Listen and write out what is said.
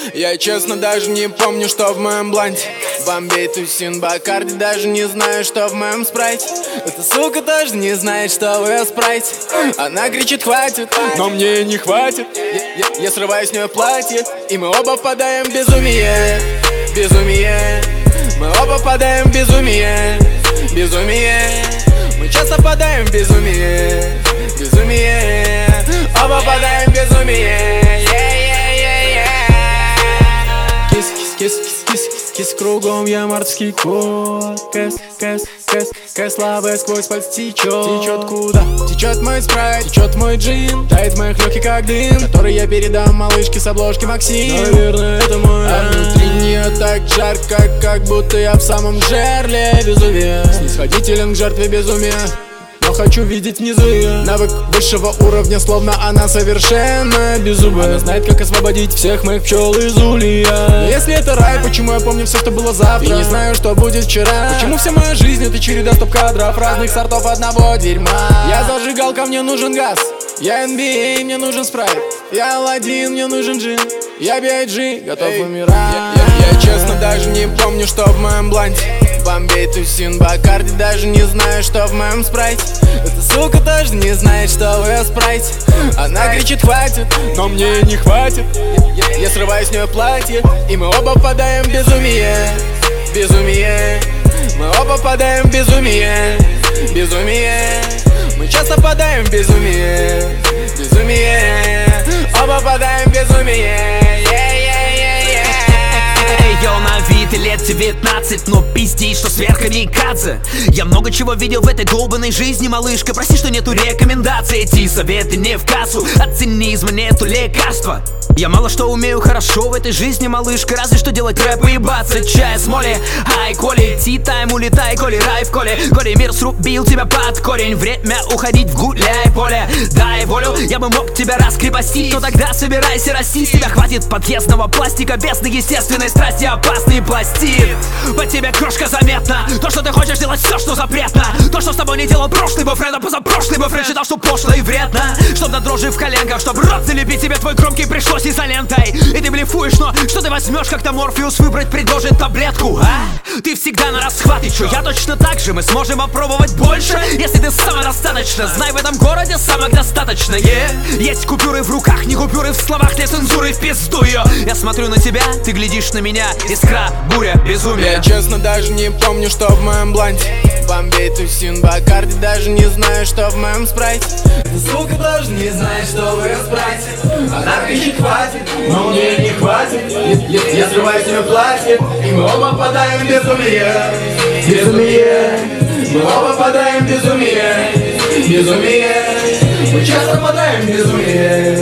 Я честно даже не помню, что в моем бланте. Бомбей, тусин, Бакарди, даже не знаю, что в моем спрайте. Эта сука тоже не знает, что в ее спрайте. Она кричит хватит, но мне не хватит. Я срываю с нее платье, и мы оба впадаем в безумие. Безумие. Мы оба впадаем в безумие. Безумие. Мы часто впадаем в безумие. Безумие. Оба впадаем в безумие. Кис кругом, я морский кот. Кэс слабая сквозь пальцы течет. Течет куда? Течет мой спрайт, течет мой джин. Тает в моих легких как дым, который я передам малышке с обложки Максим. Наверное, это мой. А внутри нее так жарко, как будто я в самом жерле безумия. Снисходителен к жертве безумия, но хочу видеть внизу ее. Навык высшего уровня, словно она совершенно беззубая. Она знает, как освободить всех моих пчел из улья. Если это рай, почему я помню все, что было завтра, и не знаю, что будет вчера? Почему вся моя жизнь — это череда стоп-кадров разных сортов одного дерьма? Я зажигалка, мне нужен газ. Я NBA, мне нужен спрайт. Я Аладдин, мне нужен джин. Я B.I.G, готов умирать. Я честно даже не помню, что в моем бланте. Бомбей, тусин, Бакарди, даже не знаю, что в моем спрайте. Эта сука тоже не знает, что в ее спрайте. Она кричит хватит, но мне не хватит. Я срываю с нее платье, и мы оба впадаем в безумие. Безумие. Мы оба впадаем в безумие. Безумие. Мы часто впадаем в безумие. Безумие. Оба впадаем в безумие. Йо, на вид и лет 19, но пиздишь, что сверхкамикадзе. Я много чего видел в этой долбанной жизни, малышка. Прости, что нету рекомендаций, эти советы не в кассу. От цинизма нету лекарства. Я мало что умею хорошо в этой жизни, малышка. Разве что делать рэп и ебаться чай с моли. Ай, Коли, ти-тайм, улетай, Коли, рай в Коле. Коли, мир срубил тебя под корень. Время уходить в гуляй поле. Дай волю, я бы мог тебя раскрепостить, но тогда собирайся расти. С тебя хватит подъездного пластика без естественной страсти. Опасный пластид. По тебе крошка заметна. То, что ты хочешь делать все, что запретно. То, что с тобой не делал прошлый бойфренд, а позапрошлый бойфренд считал, что пошло и вредно. Чтоб до дрожи в коленках, чтоб рот залепить тебе твой громкий пришлось изолентой. И ты блефуешь, но что ты возьмешь, как-то Морфеус выбрать предложит таблетку, а? Ты всегда на расхват, и чё? Я точно так же, мы сможем опробовать больше, если ты самодостаточно. Знай, в этом городе самых достаточно, Есть купюры в руках, не купюры в словах, для цензуры в пизду ее. Я смотрю на тебя, ты глядишь на меня. Искра, буря, безумие. Я честно даже не помню, что в моем бланте. Бомбей, тусин, Бакарди, даже не знаю, что в моем спрайте. Эта сука тоже не знает, что в ее спрайте. Она кричит хватит, но мне не хватит. Я срываю с нее платье, и мы оба впадаем в безумие. Безумие. Мы оба впадаем в безумие. Безумие. Мы часто впадаем в безумие.